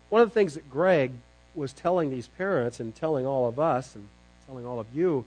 One of the things that Greg was telling these parents and telling all of us and telling all of you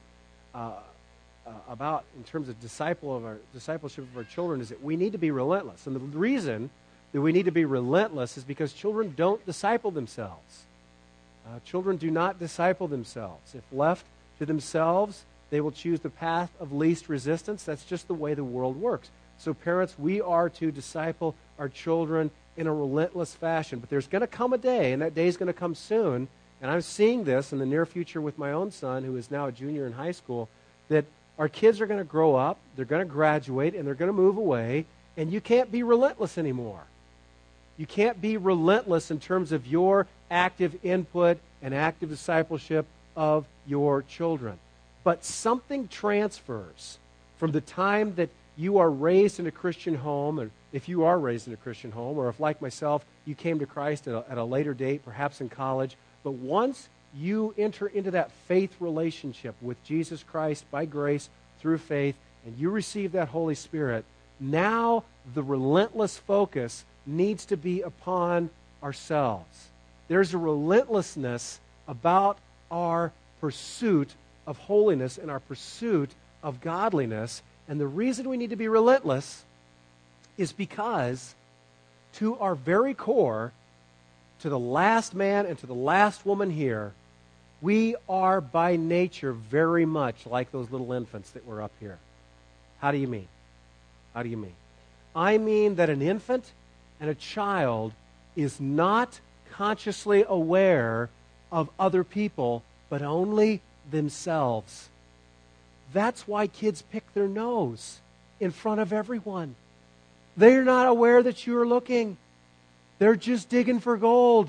about in terms of discipleship of our children is that we need to be relentless. And the reason that we need to be relentless is because children don't disciple themselves. Children do not disciple themselves. If left to themselves, they will choose the path of least resistance. That's just the way the world works. So parents, we are to disciple our children in a relentless fashion. But there's going to come a day, and that day is going to come soon, and I'm seeing this in the near future with my own son, who is now a junior in high school, that our kids are going to grow up, they're going to graduate, and they're going to move away, and you can't be relentless anymore. You can't be relentless in terms of your active input and active discipleship of your children. But something transfers from the time that you are raised in a Christian home, and if you are raised in a Christian home, or if, like myself, you came to Christ at a later date, perhaps in college, but once you enter into that faith relationship with Jesus Christ by grace through faith, and you receive that Holy Spirit, now the relentless focus needs to be upon ourselves. There's a relentlessness about our pursuit of holiness and our pursuit of godliness. And the reason we need to be relentless is because to our very core, to the last man and to the last woman here, we are by nature very much like those little infants that were up here. How do you mean? How do you mean? I mean that an infant and a child is not consciously aware of other people, but only themselves. That's why kids pick their nose in front of everyone. They're not aware that you're looking. They're just digging for gold.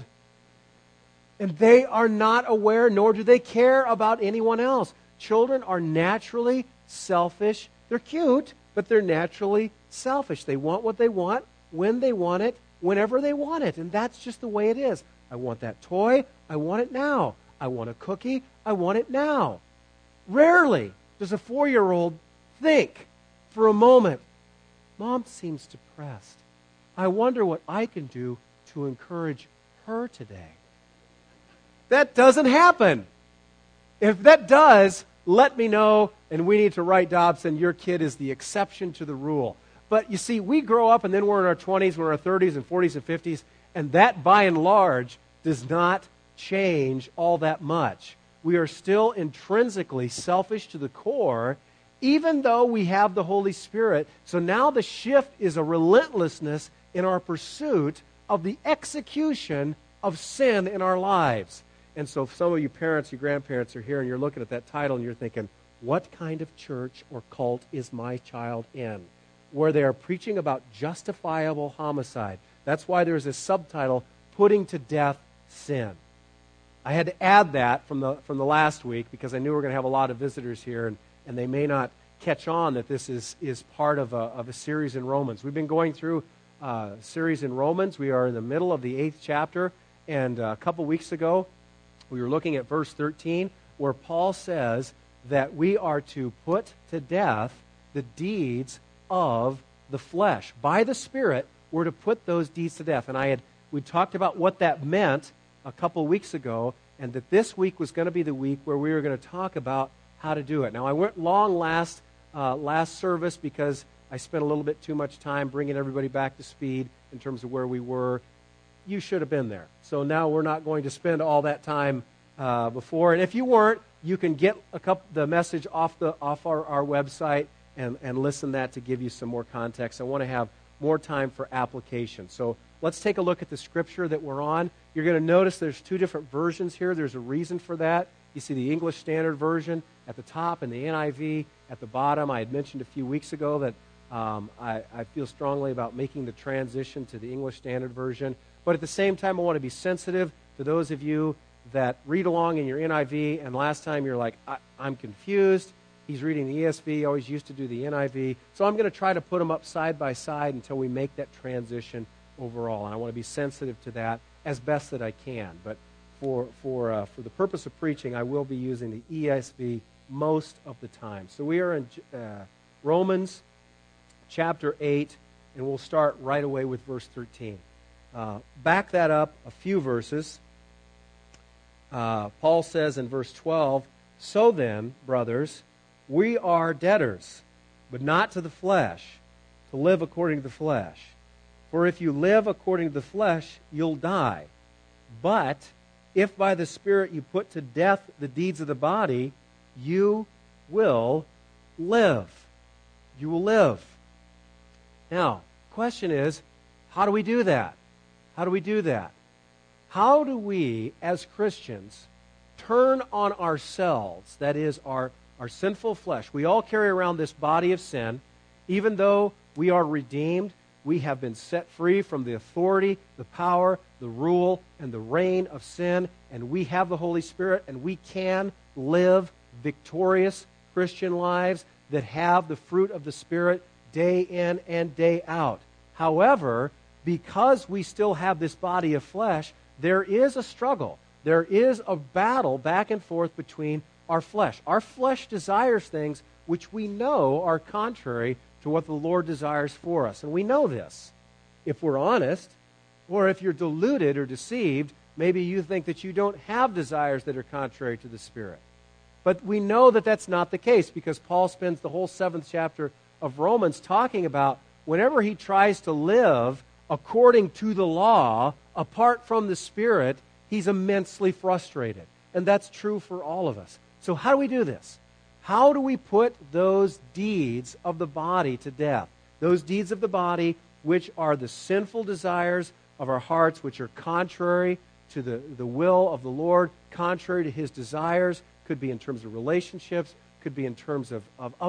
And they are not aware, nor do they care about anyone else. Children are naturally selfish. They're cute, but they're naturally selfish. They want what they want, when they want it, whenever they want it. And that's just the way it is. I want that toy. I want it now. I want a cookie. I want it now. Rarely does a 4-year-old think for a moment, Mom seems depressed. I wonder what I can do to encourage her today. That doesn't happen. If that does, let me know, and we need to write Dobson, your kid is the exception to the rule. But you see, we grow up and then we're in our 20s, we're in our 30s and 40s and 50s, and that by and large does not change all that much. We are still intrinsically selfish to the core, even though we have the Holy Spirit. So now the shift is a relentlessness in our pursuit of the execution of sin in our lives. And so if some of you parents, you grandparents are here and you're looking at that title and you're thinking, what kind of church or cult is my child in? Where they are preaching about justifiable homicide. That's why there's a subtitle, Putting to Death Sin. I had to add that from the last week because I knew we were going to have a lot of visitors here, and they may not catch on that this is part of a series in Romans. We've been going through a series in Romans. We are in the middle of the 8th chapter, and a couple weeks ago we were looking at verse 13 where Paul says that we are to put to death the deeds of the flesh. By the Spirit, we're to put those deeds to death. And we talked about what that meant a couple weeks ago, and that this week was going to be the week where we were going to talk about how to do it. Now, I went long last service because I spent a little bit too much time bringing everybody back to speed in terms of where we were. You should have been there. So now we're not going to spend all that time before. And if you weren't, you can get the message off our website and listen to that to give you some more context. I want to have more time for application. So let's take a look at the scripture that we're on. You're going to notice there's two different versions here. There's a reason for that. You see the English Standard Version at the top and the NIV at the bottom. I had mentioned a few weeks ago that I feel strongly about making the transition to the English Standard Version. But at the same time, I want to be sensitive to those of you that read along in your NIV, and last time you're like, I'm confused. He's reading the ESV, always used to do the NIV. So I'm going to try to put them up side by side until we make that transition overall. And I want to be sensitive to that as best that I can. But for the purpose of preaching, I will be using the ESV most of the time. So we are in Romans chapter 8, and we'll start right away with verse 13. back that up a few verses. Paul says in verse 12, "So then, brothers, we are debtors, but not to the flesh, to live according to the flesh. For if you live according to the flesh, you'll die. But if by the Spirit you put to death the deeds of the body, you will live." You will live. Now, the question is, how do we do that? How do we do that? How do we, as Christians, turn on ourselves, that is, our sinful flesh? We all carry around this body of sin. Even though we are redeemed, we have been set free from the authority, the power, the rule, and the reign of sin, and we have the Holy Spirit, and we can live victorious Christian lives that have the fruit of the Spirit day in and day out. However, because we still have this body of flesh, there is a struggle. There is a battle back and forth between our flesh. Our flesh desires things which we know are contrary to what the Lord desires for us. And we know this. If we're honest, or if you're deluded or deceived, maybe you think that you don't have desires that are contrary to the Spirit. But we know that that's not the case, because Paul spends the whole 7th chapter of Romans talking about whenever he tries to live according to the law, apart from the Spirit, he's immensely frustrated. And that's true for all of us. So how do we do this? How do we put those deeds of the body to death? Those deeds of the body which are the sinful desires of our hearts, which are contrary to the will of the Lord, contrary to His desires, could be in terms of relationships, could be in terms of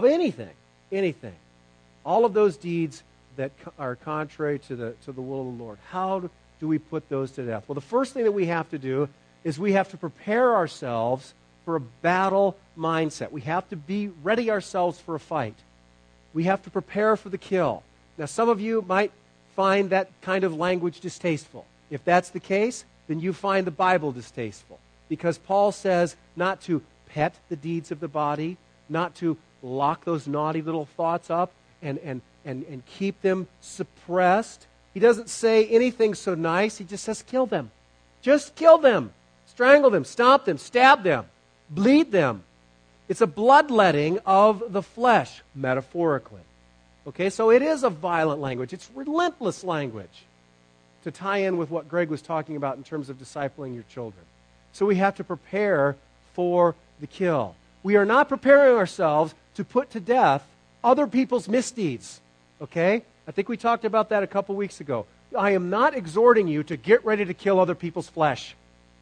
anything. All of those deeds that are contrary to the will of the Lord. How do we put those to death? Well, the first thing that we have to do is we have to prepare ourselves for a battle mindset. We have to be ready ourselves for a fight. We have to prepare for the kill. Now, some of you might find that kind of language distasteful. If that's the case, then you find the Bible distasteful. Because Paul says not to pet the deeds of the body, not to lock those naughty little thoughts up and keep them suppressed. He doesn't say anything so nice. He just says kill them. Just kill them. Strangle them. Stomp them. Stab them. Bleed them. It's a bloodletting of the flesh, metaphorically. Okay, so it is a violent language. It's relentless language, to tie in with what Greg was talking about in terms of discipling your children. So we have to prepare for the kill. We are not preparing ourselves to put to death other people's misdeeds. Okay? I think we talked about that a couple weeks ago. I am not exhorting you to get ready to kill other people's flesh.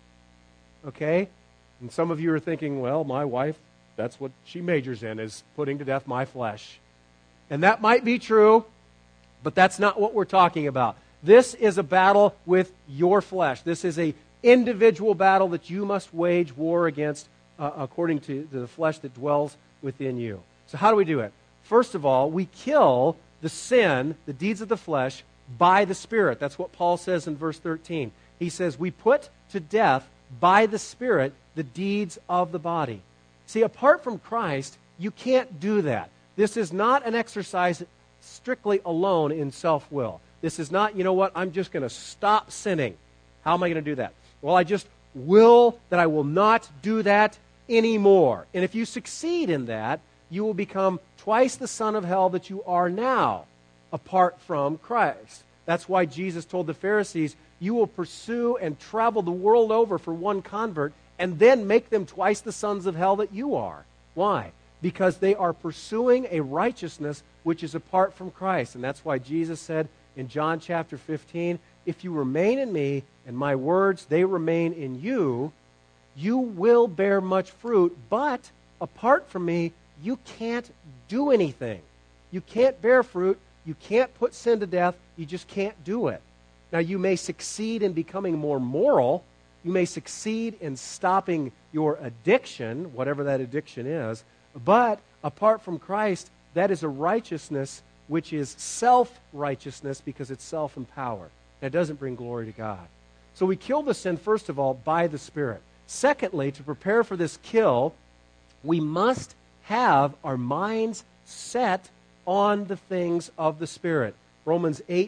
Okay? And some of you are thinking, well, my wife, that's what she majors in, is putting to death my flesh. And that might be true, but that's not what we're talking about. This is a battle with your flesh. This is an individual battle that you must wage war against according to the flesh that dwells within you. So how do we do it? First of all, we kill the sin, the deeds of the flesh, by the Spirit. That's what Paul says in verse 13. He says, we put to death by the Spirit the deeds of the body. See, apart from Christ, you can't do that. This is not an exercise strictly alone in self-will. This is not, you know what, I'm just going to stop sinning. How am I going to do that? Well, I just will that I will not do that anymore. And if you succeed in that, you will become twice the son of hell that you are now, apart from Christ. That's why Jesus told the Pharisees, you will pursue and travel the world over for one convert and then make them twice the sons of hell that you are. Why? Because they are pursuing a righteousness which is apart from Christ. And that's why Jesus said in John chapter 15, if you remain in me and my words, they remain in you, you will bear much fruit, but apart from me, you can't do anything. You can't bear fruit. You can't put sin to death. You just can't do it. Now, you may succeed in becoming more moral. You may succeed in stopping your addiction, whatever that addiction is. But apart from Christ, that is a righteousness which is self-righteousness because it's self-empowered. That doesn't bring glory to God. So we kill the sin, first of all, by the Spirit. Secondly, to prepare for this kill, we must have our minds set on the things of the Spirit. Romans 8,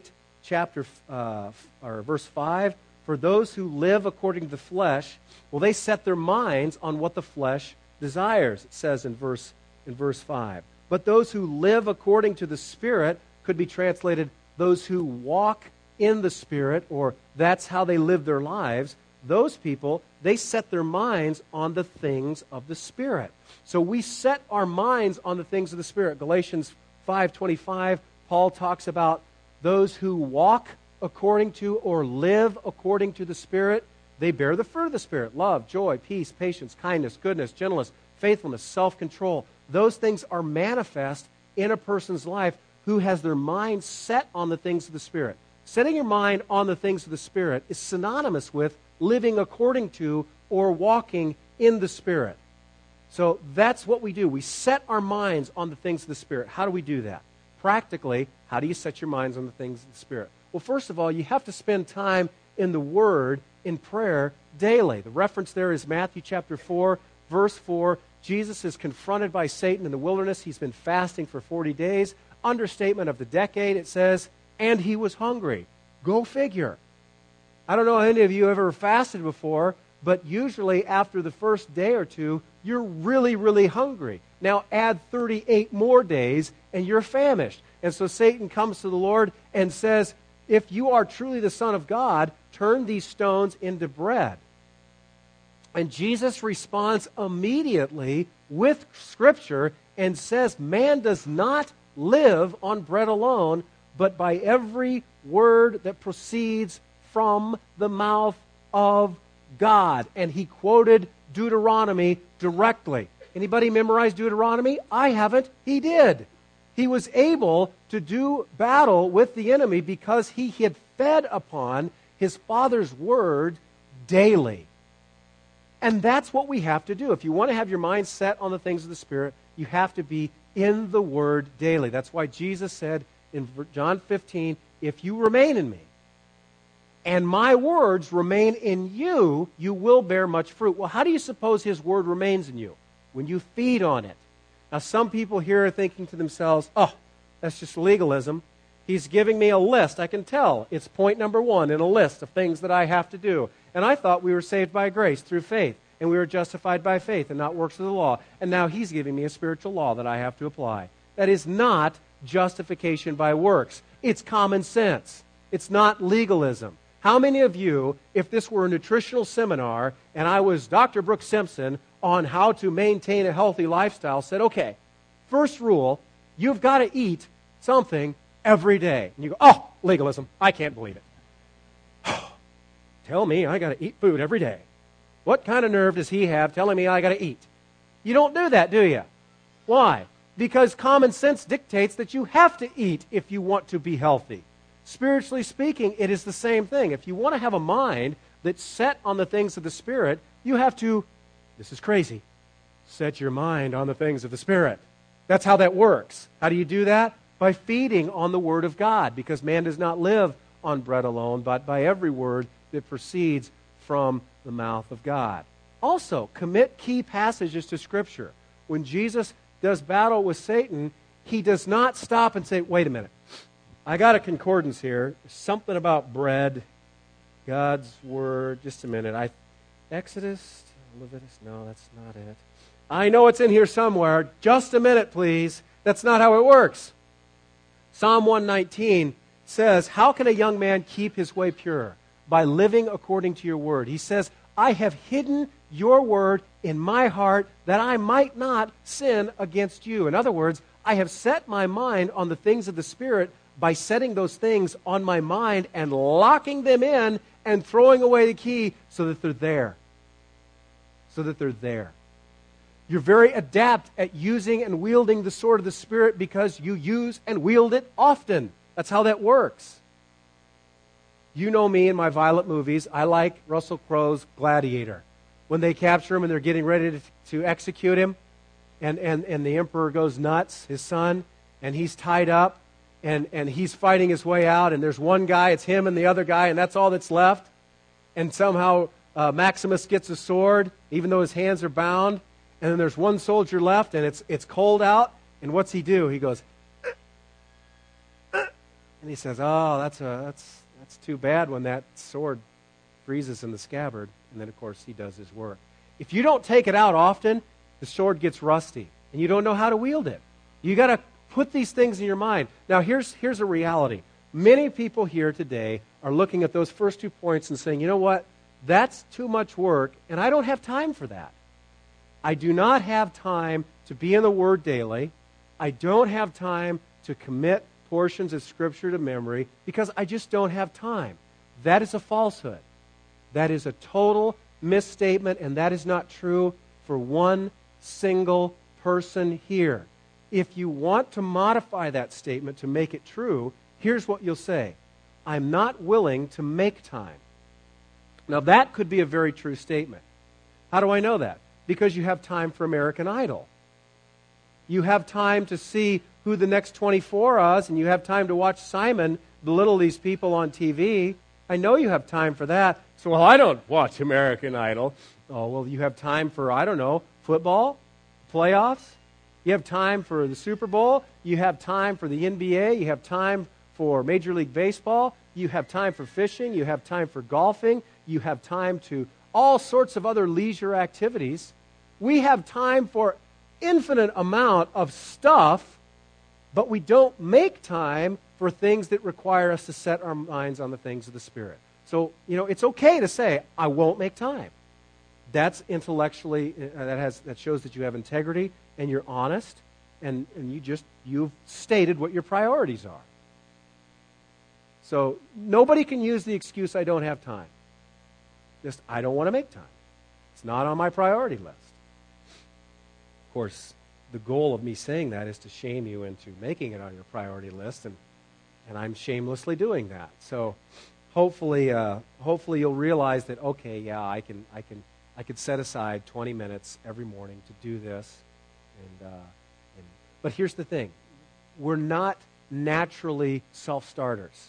chapter, or verse 5, for those who live according to the flesh, well, they set their minds on what the flesh desires, it says in verse 5. But those who live according to the Spirit could be translated those who walk in the Spirit, or that's how they live their lives. Those people, they set their minds on the things of the Spirit. So we set our minds on the things of the Spirit. Galatians 5:25, Paul talks about those who walk according to or live according to the Spirit. They bear the fruit of the Spirit: love, joy, peace, patience, kindness, goodness, gentleness, faithfulness, self-control. Those things are manifest in a person's life who has their mind set on the things of the Spirit. Setting your mind on the things of the Spirit is synonymous with living according to or walking in the Spirit. So that's what we do. We set our minds on the things of the Spirit. How do we do that? Practically, how do you set your minds on the things of the Spirit? Well, first of all, you have to spend time in the Word, in prayer, daily. The reference there is Matthew chapter 4, verse 4. Jesus is confronted by Satan in the wilderness. He's been fasting for 40 days. Understatement of the decade, it says, and he was hungry. Go figure. I don't know how any of you ever fasted before, but usually after the first day or two, you're really, really hungry. Now add 38 more days and you're famished. And so Satan comes to the Lord and says, if you are truly the Son of God, turn these stones into bread. And Jesus responds immediately with Scripture and says, man does not live on bread alone, but by every word that proceeds from the mouth of God. And he quoted Deuteronomy directly. Anybody memorize Deuteronomy? I haven't. He did. He was able to do battle with the enemy because he had fed upon his Father's word daily. And that's what we have to do. If you want to have your mind set on the things of the Spirit, you have to be in the Word daily. That's why Jesus said in John 15, if you remain in me, and my words remain in you, you will bear much fruit. Well, how do you suppose his word remains in you? When you feed on it. Now, some people here are thinking to themselves, oh, that's just legalism. He's giving me a list. I can tell it's point number 1 in a list of things that I have to do. And I thought we were saved by grace through faith, and we were justified by faith and not works of the law. And now he's giving me a spiritual law that I have to apply. That is not justification by works. It's common sense. It's not legalism. How many of you, if this were a nutritional seminar and I was Dr. Brooks Simpson on how to maintain a healthy lifestyle, said, okay, first rule, you've got to eat something every day. And you go, oh, legalism, I can't believe it. Tell me I got to eat food every day. What kind of nerve does he have telling me I got to eat? You don't do that, do you? Why? Because common sense dictates that you have to eat if you want to be healthy. Spiritually speaking, it is the same thing. If you want to have a mind that's set on the things of the Spirit, you have to, this is crazy, set your mind on the things of the Spirit. That's how that works. How do you do that? By feeding on the Word of God, because man does not live on bread alone, but by every word that proceeds from the mouth of God. Also, commit key passages to Scripture. When Jesus does battle with Satan, he does not stop and say, wait a minute, I got a concordance here. Something about bread, God's Word. Just a minute. Exodus, Leviticus, no, that's not it. I know it's in here somewhere. Just a minute, please. That's not how it works. Psalm 119 says, how can a young man keep his way pure? By living according to your word. He says, I have hidden your word in my heart that I might not sin against you. In other words, I have set my mind on the things of the Spirit by setting those things on my mind and locking them in and throwing away the key so that they're there. So that they're there. You're very adept at using and wielding the sword of the Spirit because you use and wield it often. That's how that works. You know me in my violent movies. I like Russell Crowe's Gladiator. When they capture him and they're getting ready to execute him, and the emperor goes nuts, his son, and he's tied up, and he's fighting his way out, and there's one guy, it's him and the other guy, and that's all that's left. And somehow Maximus gets a sword, even though his hands are bound, and then there's one soldier left, and it's cold out, and what's he do? He goes, and And he says, oh, that's too bad when that sword freezes in the scabbard. And then, of course, he does his work. If you don't take it out often, the sword gets rusty, and you don't know how to wield it. You got to put these things in your mind. Now, here's a reality. Many people here today are looking at those first 2 points and saying, you know what? That's too much work, and I don't have time for that. I do not have time to be in the Word daily. I don't have time to commit portions of Scripture to memory because I just don't have time. That is a falsehood. That is a total misstatement, and that is not true for one single person here. If you want to modify that statement to make it true, here's what you'll say. I'm not willing to make time. Now, that could be a very true statement. How do I know that? Because you have time for American Idol. You have time to see who the next 24 is, and you have time to watch Simon belittle these people on TV. I know you have time for that. So, well, I don't watch American Idol. Oh, well, you have time for, I don't know, football, playoffs. You have time for the Super Bowl. You have time for the NBA. You have time for Major League Baseball. You have time for fishing. You have time for golfing. You have time to all sorts of other leisure activities. We have time for infinite amount of stuff, but we don't make time for things that require us to set our minds on the things of the Spirit. So, it's okay to say, I won't make time. That's intellectually, that shows that you have integrity and you're honest, and you've stated what your priorities are. So nobody can use the excuse, I don't have time. Just, I don't want to make time. It's not on my priority list. Of course, the goal of me saying that is to shame you into making it on your priority list, and I'm shamelessly doing that. So hopefully you'll realize that, okay, yeah, I could set aside 20 minutes every morning to do this. But here's the thing. We're not naturally self-starters.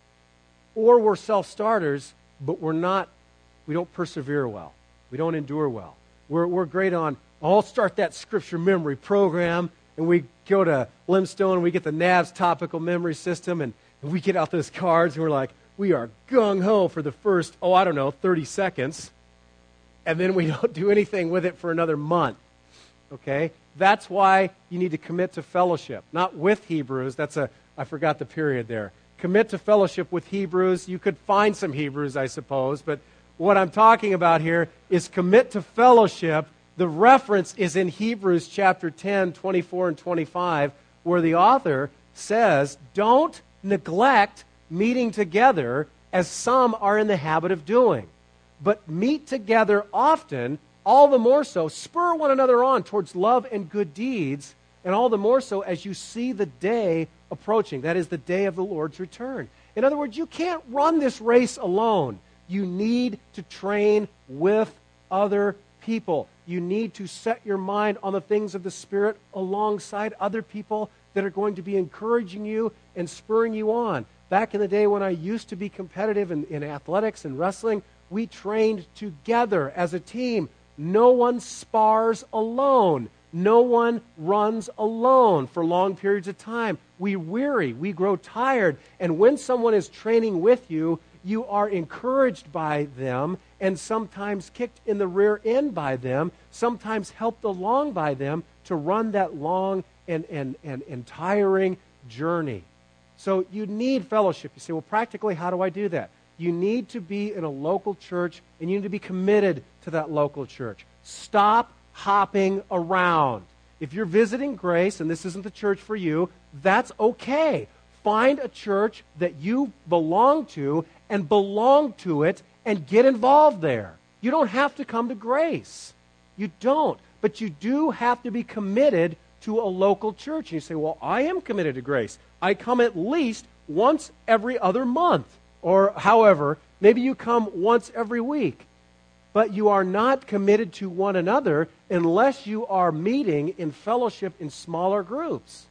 Or we're self-starters, but we don't persevere well. We don't endure well. We're great on, I'll start that scripture memory program, and we go to Limestone, and we get the NAVS topical memory system, and we get out those cards, and we're like, we are gung-ho for the first, 30 seconds, and then we don't do anything with it for another month. Okay? That's why you need to commit to fellowship. Not with Hebrews. I forgot the period there. Commit to fellowship with Hebrews. You could find some Hebrews, I suppose, but what I'm talking about here is commit to fellowship. The reference is in Hebrews chapter 10, 24 and 25, where the author says, don't neglect meeting together as some are in the habit of doing, but meet together often, all the more so, spur one another on towards love and good deeds, and all the more so as you see the day approaching. That is the day of the Lord's return. In other words, you can't run this race alone. You need to train with other people. You need to set your mind on the things of the Spirit alongside other people that are going to be encouraging you and spurring you on. Back in the day when I used to be competitive in athletics and wrestling, we trained together as a team. No one spars alone. No one runs alone for long periods of time. We weary, we grow tired, and when someone is training with you, you are encouraged by them and sometimes kicked in the rear end by them, sometimes helped along by them to run that long and tiring journey. So you need fellowship. You say, well, practically, how do I do that? You need to be in a local church, and you need to be committed to that local church. Stop hopping around. If you're visiting Grace, and this isn't the church for you, that's okay. Find a church that you belong to and belong to it and get involved there. You don't have to come to Grace. You don't. But you do have to be committed to a local church. And you say, well, I am committed to Grace. I come at least once every other month. Or however, maybe you come once every week. But you are not committed to one another unless you are meeting in fellowship in smaller groups.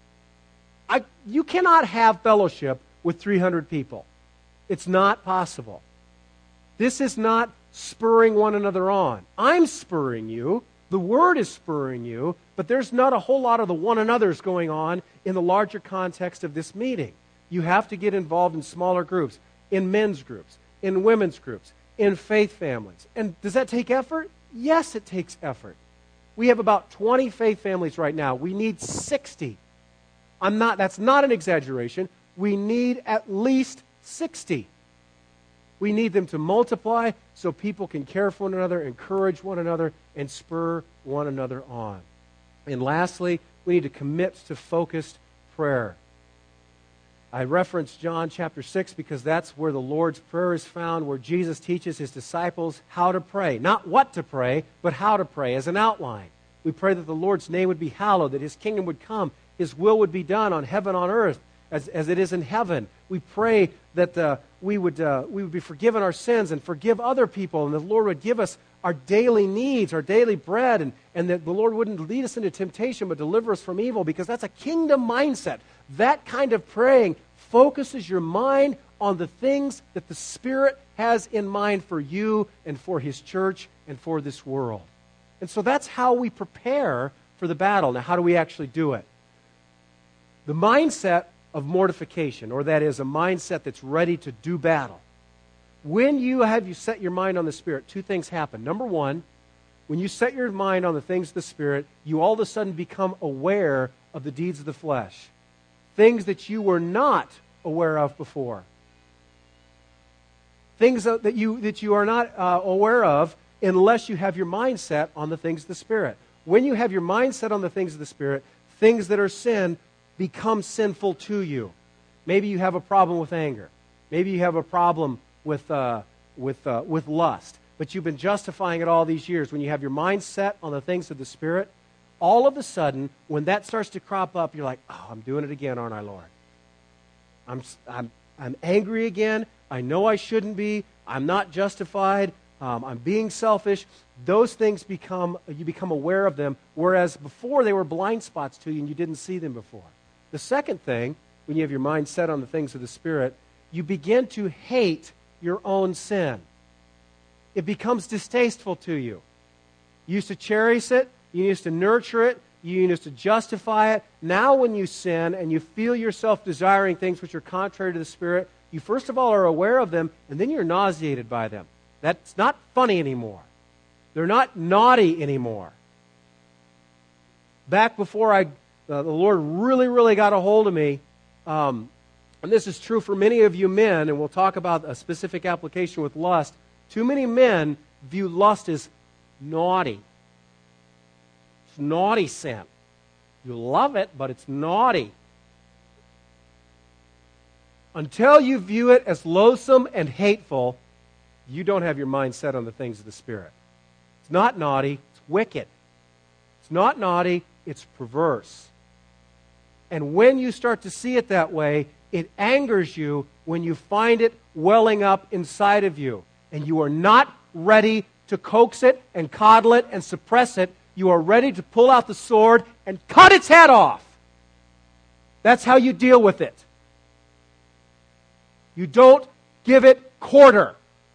You cannot have fellowship with 300 people. It's not possible. This is not spurring one another on. I'm spurring you. The Word is spurring you. But there's not a whole lot of the one another's going on in the larger context of this meeting. You have to get involved in smaller groups, in men's groups, in women's groups, in faith families. And does that take effort? Yes, it takes effort. We have about 20 faith families right now. We need 60. That's not an exaggeration. We need at least 60. We need them to multiply so people can care for one another, encourage one another, and spur one another on. And lastly, we need to commit to focused prayer. I referenced John chapter 6 because that's where the Lord's Prayer is found, where Jesus teaches his disciples how to pray. Not what to pray, but how to pray as an outline. We pray that the Lord's name would be hallowed, that his kingdom would come, his will would be done on heaven, on earth, as it is in heaven. We pray that we would be forgiven our sins and forgive other people, and the Lord would give us our daily needs, our daily bread, and that the Lord wouldn't lead us into temptation but deliver us from evil, because that's a kingdom mindset. That kind of praying focuses your mind on the things that the Spirit has in mind for you and for his church and for this world. And so that's how we prepare for the battle. Now, how do we actually do it? The mindset of mortification, or that is a mindset that's ready to do battle. When you set your mind on the Spirit, two things happen. Number one, when you set your mind on the things of the Spirit, you all of a sudden become aware of the deeds of the flesh. Things that you were not aware of before. Things that you are not aware of unless you have your mindset on the things of the Spirit. When you have your mindset on the things of the Spirit, things that are sin become sinful to you. Maybe you have a problem with anger. Maybe you have a problem with lust. But you've been justifying it all these years. When you have your mind set on the things of the Spirit, all of a sudden, when that starts to crop up, you're like, oh, I'm doing it again, aren't I, Lord? I'm angry again. I know I shouldn't be. I'm not justified. I'm being selfish. Those things you become aware of them, whereas before they were blind spots to you and you didn't see them before. The second thing, when you have your mind set on the things of the Spirit, you begin to hate your own sin. It becomes distasteful to you. You used to cherish it. You used to nurture it. You used to justify it. Now when you sin and you feel yourself desiring things which are contrary to the Spirit, you first of all are aware of them, and then you're nauseated by them. That's not funny anymore. They're not naughty anymore. Back before the Lord really, really got a hold of me, and this is true for many of you men, and we'll talk about a specific application with lust. Too many men view lust as naughty. It's naughty sin. You love it, but it's naughty. Until you view it as loathsome and hateful, you don't have your mind set on the things of the Spirit. It's not naughty, it's wicked. It's not naughty, it's perverse. And when you start to see it that way, it angers you when you find it welling up inside of you. And you are not ready to coax it and coddle it and suppress it. You are ready to pull out the sword and cut its head off. That's how you deal with it. You don't give it quarter.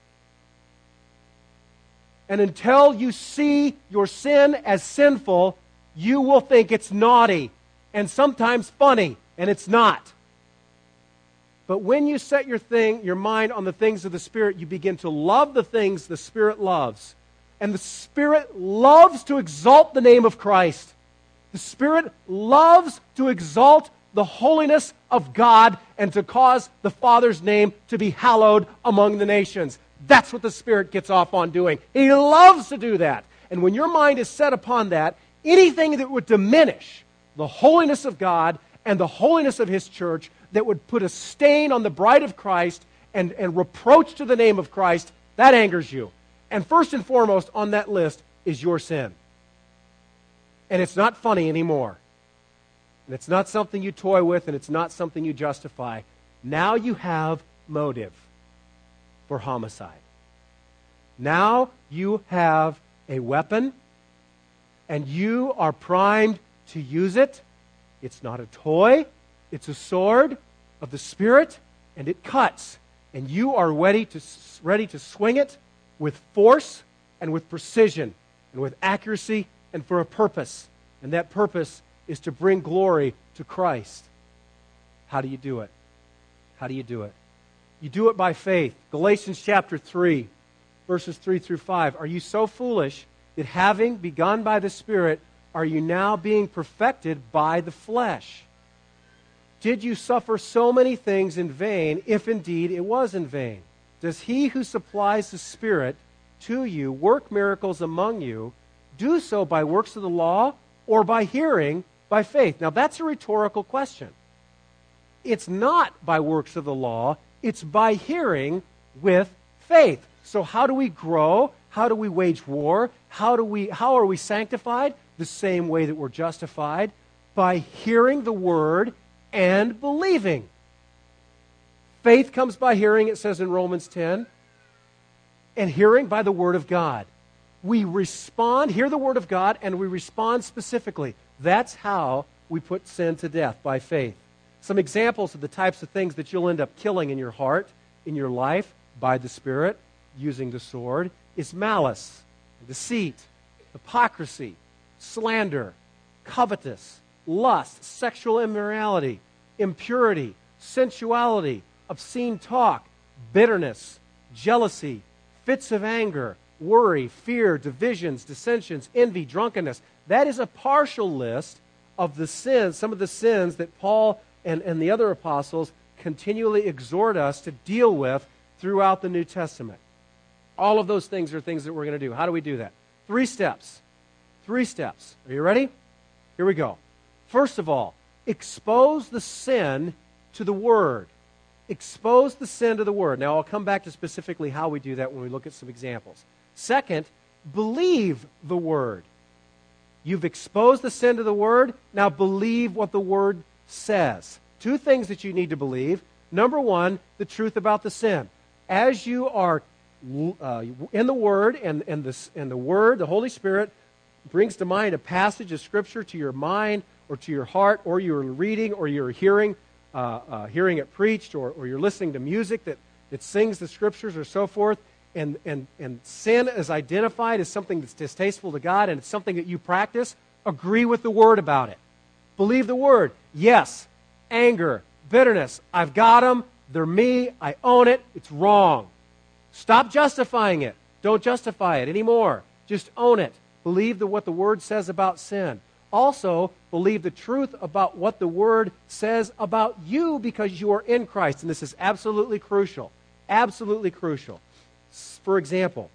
And until you see your sin as sinful, you will think it's naughty and sometimes funny, and it's not. But when you set your mind on the things of the Spirit, you begin to love the things the Spirit loves. And the Spirit loves to exalt the name of Christ. The Spirit loves to exalt the holiness of God and to cause the Father's name to be hallowed among the nations. That's what the Spirit gets off on doing. He loves to do that. And when your mind is set upon that, anything that would diminish the holiness of God and the holiness of His church, that would put a stain on the bride of Christ and reproach to the name of Christ, that angers you. And first and foremost on that list is your sin. And it's not funny anymore. And it's not something you toy with, and it's not something you justify. Now you have motive for homicide. Now you have a weapon, and you are primed to use it. It's not a toy. It's a sword of the Spirit, and it cuts. And you are ready to swing it with force and with precision and with accuracy and for a purpose. And that purpose is to bring glory to Christ. How do you do it? How do you do it? You do it by faith. Galatians chapter 3, verses 3 through 5. Are you so foolish that having begun by the Spirit, are you now being perfected by the flesh? Did you suffer so many things in vain, if indeed it was in vain? Does he who supplies the Spirit to you work miracles among you, do so by works of the law or by hearing by faith? Now that's a rhetorical question. It's not by works of the law, it's by hearing with faith. So how do we grow? How do we wage war? How are we sanctified? The same way that we're justified, by hearing the word and believing. Faith comes by hearing, it says in Romans 10, and hearing by the word of God. We respond, hear the word of God, and we respond specifically. That's how we put sin to death, by faith. Some examples of the types of things that you'll end up killing in your heart, in your life, by the Spirit, using the sword, is malice, deceit, hypocrisy, slander, covetous, lust, sexual immorality, impurity, sensuality, obscene talk, bitterness, jealousy, fits of anger, worry, fear, divisions, dissensions, envy, drunkenness. That is a partial list of the sins, some of the sins that Paul and the other apostles continually exhort us to deal with throughout the New Testament. All of those things are things that we're going to do. How do we do that? 3 steps. 3 steps. Are you ready? Here we go. First of all, expose the sin to the Word. Expose the sin to the Word. Now, I'll come back to specifically how we do that when we look at some examples. Second, believe the Word. You've exposed the sin to the Word. Now believe what the Word says. 2 things that you need to believe. Number 1, the truth about the sin. As you are in the Word, and the Word, the Holy Spirit, brings to mind a passage of Scripture to your mind or to your heart, or you're reading or you're hearing it preached, or you're listening to music that sings the Scriptures or so forth, and sin is identified as something that's distasteful to God and it's something that you practice, agree with the Word about it. Believe the Word. Yes, anger, bitterness, I've got them, they're me, I own it, it's wrong. Stop justifying it. Don't justify it anymore. Just own it. Believe what the Word says about sin. Also, believe the truth about what the Word says about you because you are in Christ. And this is absolutely crucial. Absolutely crucial. For example,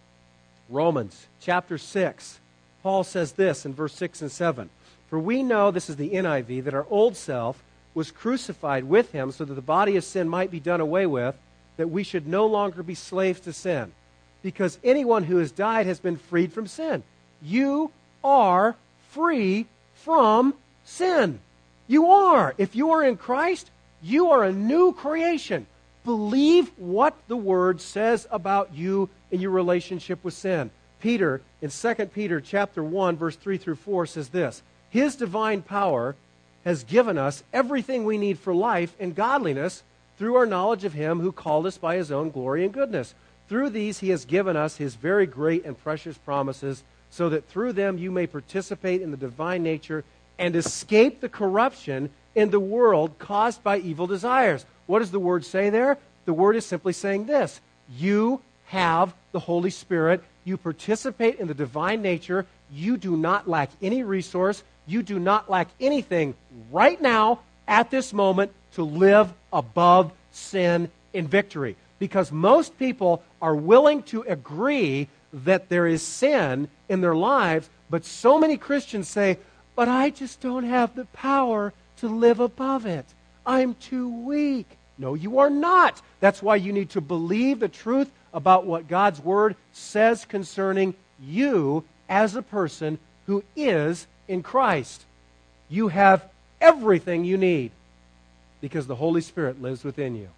Romans chapter 6. Paul says this in verse 6 and 7. For we know, this is the NIV, that our old self was crucified with him so that the body of sin might be done away with, that we should no longer be slaves to sin. Because anyone who has died has been freed from sin. You are free from sin. You are. If you are in Christ, you are a new creation. Believe what the Word says about you in your relationship with sin. Peter, in 2 Peter chapter 1, verse 3 through 4, says this, His divine power has given us everything we need for life and godliness through our knowledge of Him who called us by His own glory and goodness. Through these He has given us His very great and precious promises, so that through them you may participate in the divine nature and escape the corruption in the world caused by evil desires. What does the Word say there? The Word is simply saying this. You have the Holy Spirit. You participate in the divine nature. You do not lack any resource. You do not lack anything right now, at this moment, to live above sin in victory. Because most people are willing to agree that there is sin in their lives, but so many Christians say, but I just don't have the power to live above it. I'm too weak. No, you are not. That's why you need to believe the truth about what God's Word says concerning you as a person who is in Christ. You have everything you need because the Holy Spirit lives within you.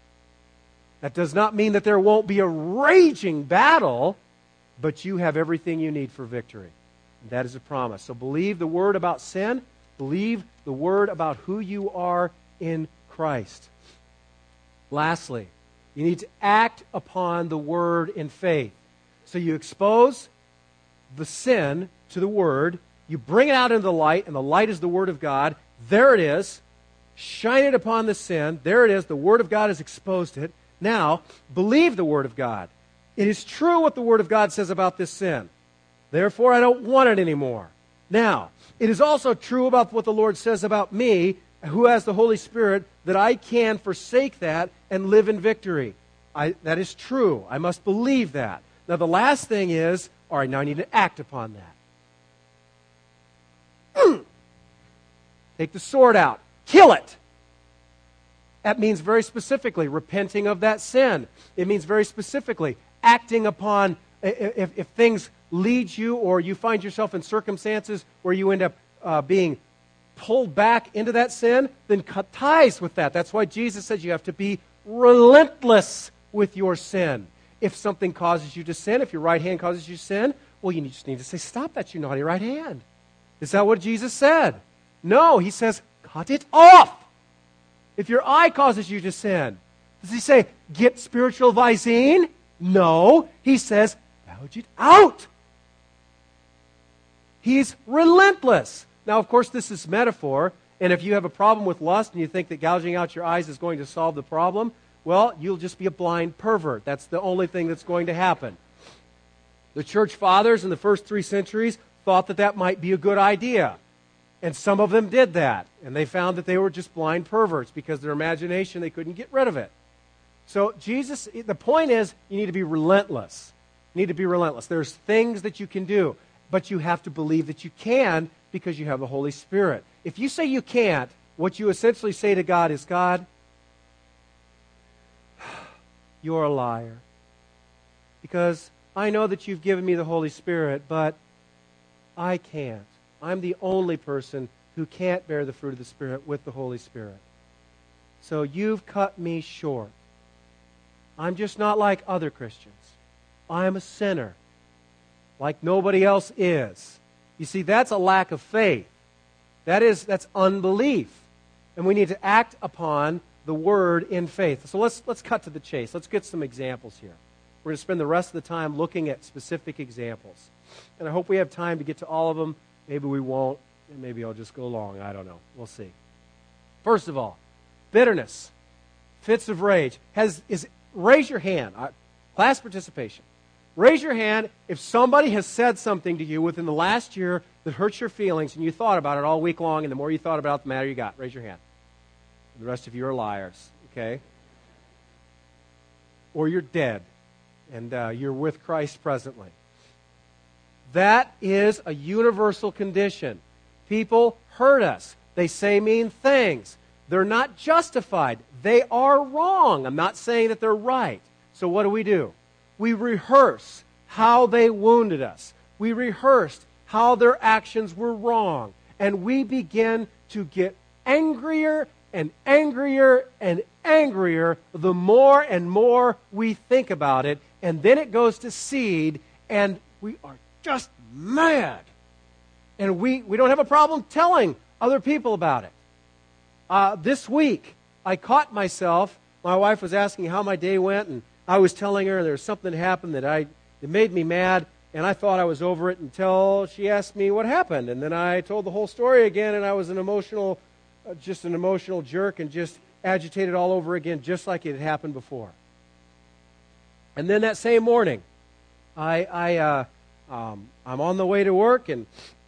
That does not mean that there won't be a raging battle, but you have everything you need for victory. And that is a promise. So believe the Word about sin. Believe the Word about who you are in Christ. Lastly, you need to act upon the Word in faith. So you expose the sin to the Word. You bring it out into the light, and the light is the Word of God. There it is. shine it upon the sin. There it is. The Word of God has exposed it. Now, believe the Word of God. It is true what the Word of God says about this sin. Therefore, I don't want it anymore. Now, it is also true about what the Lord says about me, who has the Holy Spirit, that I can forsake that and live in victory. That is true. I must believe that. Now, the last thing is, all right, now I need to act upon that. Take the sword out. Kill it. That means very specifically repenting of that sin. It means very specifically acting upon, if things lead you or you find yourself in circumstances where you end up being pulled back into that sin, then cut ties with that. That's why Jesus said you have to be relentless with your sin. If something causes you to sin, if your right hand causes you to sin, well, you just need to say, stop that, you naughty right hand. Is that what Jesus said? No, he says, cut it off. If your eye causes you to sin, does he say, get spiritual Visine? No, he says, gouge it out. He's relentless. Now, of course, this is metaphor, and if you have a problem with lust and you think that gouging out your eyes is going to solve the problem, well, you'll just be a blind pervert. That's the only thing that's going to happen. The church fathers in the first 3 centuries thought that that might be a good idea. And some of them did that. And they found that they were just blind perverts because their imagination, they couldn't get rid of it. So Jesus, the point is, you need to be relentless. You need to be relentless. There's things that you can do, but you have to believe that you can because you have the Holy Spirit. If you say you can't, what you essentially say to God is, God, you're a liar. Because I know that you've given me the Holy Spirit, but I can't. I'm the only person who can't bear the fruit of the Spirit with the Holy Spirit. So you've cut me short. I'm just not like other Christians. I'm a sinner, like nobody else is. You see, that's a lack of faith. That's unbelief. And we need to act upon the Word in faith. So let's cut to the chase. Let's get some examples here. We're going to spend the rest of the time looking at specific examples. And I hope we have time to get to all of them. Maybe we won't, and maybe I'll just go long. I don't know. We'll see. First of all, bitterness, fits of rage. Raise your hand. Class participation. Raise your hand if somebody has said something to you within the last year that hurts your feelings and you thought about it all week long, and the more you thought about it, the madder you got. Raise your hand. The rest of you are liars, okay? Or you're dead, and you're with Christ presently. That is a universal condition. People hurt us. They say mean things. They're not justified. They are wrong. I'm not saying that they're right. So what do? We rehearse how they wounded us. We rehearsed how their actions were wrong. And we begin to get angrier and angrier and angrier the more and more we think about it. And then it goes to seed, and we are just mad. And we don't have a problem telling other people about it. This week, I caught myself. My wife was asking how my day went, and I was telling her there was something that happened that made me mad, and I thought I was over it until she asked me what happened. And then I told the whole story again, and I was an emotional jerk and just agitated all over again, just like it had happened before. And then that same morning, I'm on the way to work, and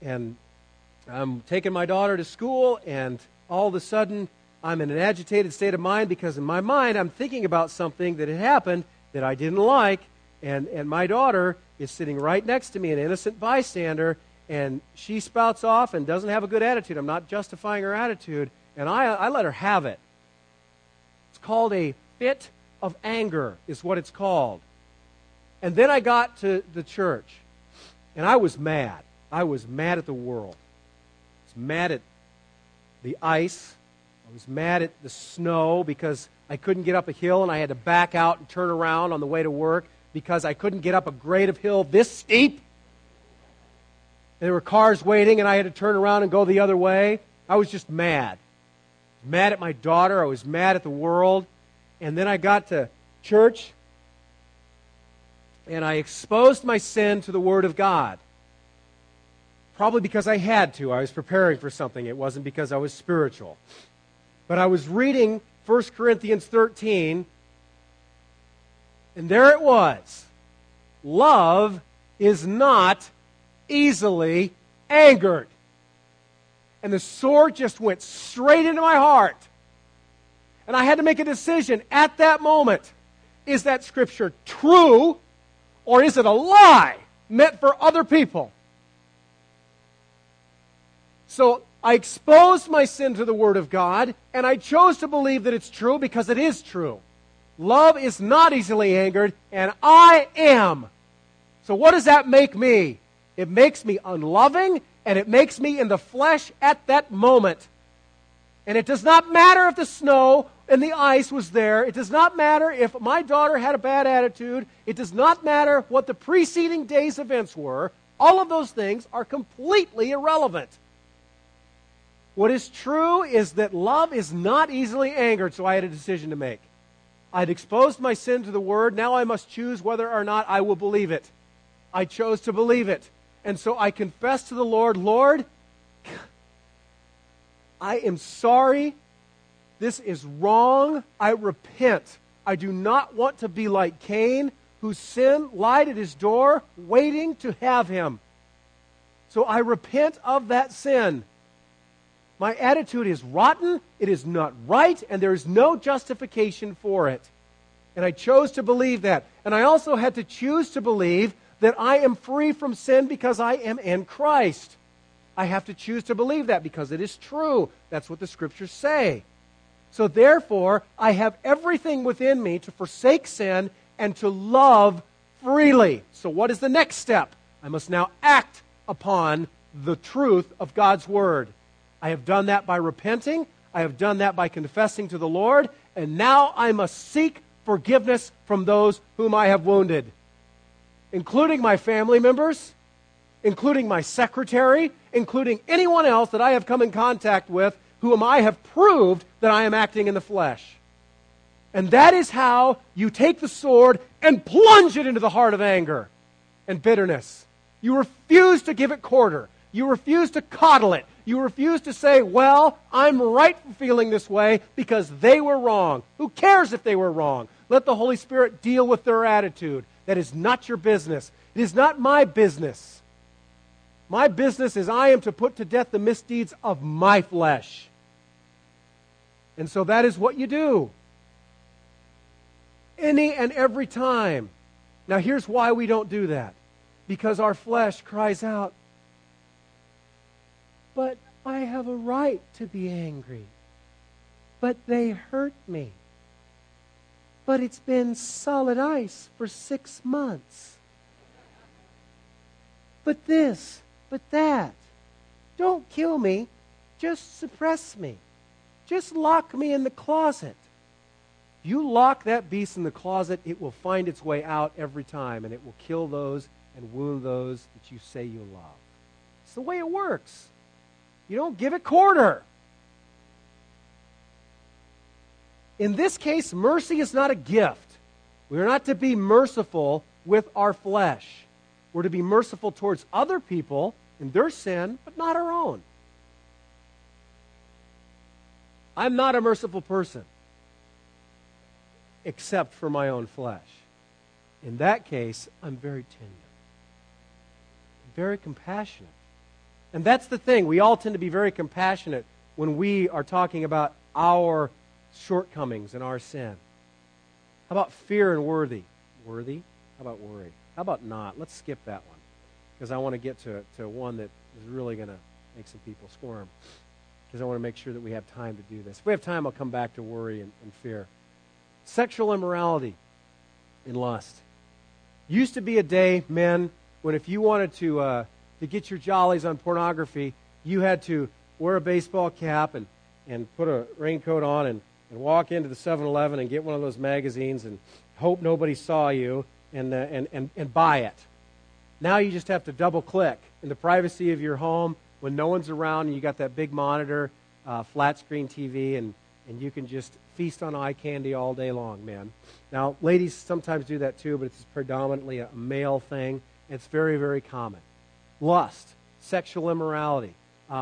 I'm taking my daughter to school, and all of a sudden, I'm in an agitated state of mind because in my mind, I'm thinking about something that had happened that I didn't like, and my daughter is sitting right next to me, an innocent bystander, and she spouts off and doesn't have a good attitude. I'm not justifying her attitude, and I let her have it. It's called a fit of anger, is what it's called. And then I got to the church, and I was mad. I was mad at the world. I was mad at the ice. I was mad at the snow because I couldn't get up a hill, and I had to back out and turn around on the way to work because I couldn't get up a grade of hill this steep. And there were cars waiting, and I had to turn around and go the other way. I was just mad. I was mad at my daughter. I was mad at the world. And then I got to church, and I exposed my sin to the Word of God. Probably because I had to. I was preparing for something. It wasn't because I was spiritual. But I was reading 1 Corinthians 13, and there it was. Love is not easily angered. And the sword just went straight into my heart. And I had to make a decision at that moment. Is that scripture true, or is it a lie meant for other people? So I exposed my sin to the Word of God, and I chose to believe that it's true because it is true. Love is not easily angered, and I am. So what does that make me? It makes me unloving, and it makes me in the flesh at that moment. And it does not matter if the snow and the ice was there. It does not matter if my daughter had a bad attitude. It does not matter what the preceding day's events were. All of those things are completely irrelevant. What is true is that love is not easily angered, so I had a decision to make. I'd exposed my sin to the Word. Now I must choose whether or not I will believe it. I chose to believe it. And so I confessed to the Lord, Lord, I am sorry. This is wrong. I repent. I do not want to be like Cain, whose sin lied at his door, waiting to have him. So I repent of that sin. My attitude is rotten, it is not right, and there is no justification for it. And I chose to believe that. And I also had to choose to believe that I am free from sin because I am in Christ. I have to choose to believe that because it is true. That's what the Scriptures say. So therefore, I have everything within me to forsake sin and to love freely. So what is the next step? I must now act upon the truth of God's Word. I have done that by repenting. I have done that by confessing to the Lord. And now I must seek forgiveness from those whom I have wounded, including my family members, including my secretary, including anyone else that I have come in contact with whom I have proved that I am acting in the flesh. And that is how you take the sword and plunge it into the heart of anger and bitterness. You refuse to give it quarter. You refuse to coddle it. You refuse to say, well, I'm right for feeling this way because they were wrong. Who cares if they were wrong? Let the Holy Spirit deal with their attitude. That is not your business. It is not my business. My business is I am to put to death the misdeeds of my flesh. And so that is what you do. Any and every time. Now here's why we don't do that. Because our flesh cries out, but I have a right to be angry. But they hurt me. But it's been solid ice for 6 months. But this, but that. Don't kill me. Just suppress me. Just lock me in the closet. If you lock that beast in the closet, it will find its way out every time, and it will kill those and wound those that you say you love. It's the way it works. You don't give it quarter. In this case, mercy is not a gift. We are not to be merciful with our flesh. We're to be merciful towards other people in their sin, but not our own. I'm not a merciful person, except for my own flesh. In that case, I'm very tender, very compassionate. And that's the thing. We all tend to be very compassionate when we are talking about our shortcomings and our sin. How about fear and worthy? Worthy? How about worry? How about not? Let's skip that one, because I want to get to one that is really going to make some people squirm, because I want to make sure that we have time to do this. If we have time, I'll come back to worry and fear. Sexual immorality and lust. Used to be a day, men, when if you wanted to get your jollies on pornography, you had to wear a baseball cap and put a raincoat on and walk into the 7-Eleven and get one of those magazines and hope nobody saw you and buy it. Now you just have to double-click in the privacy of your home when no one's around and you got that big monitor, flat-screen TV, and you can just feast on eye candy all day long, man. Now, ladies sometimes do that too, but it's predominantly a male thing. It's very, very common. Lust, sexual immorality.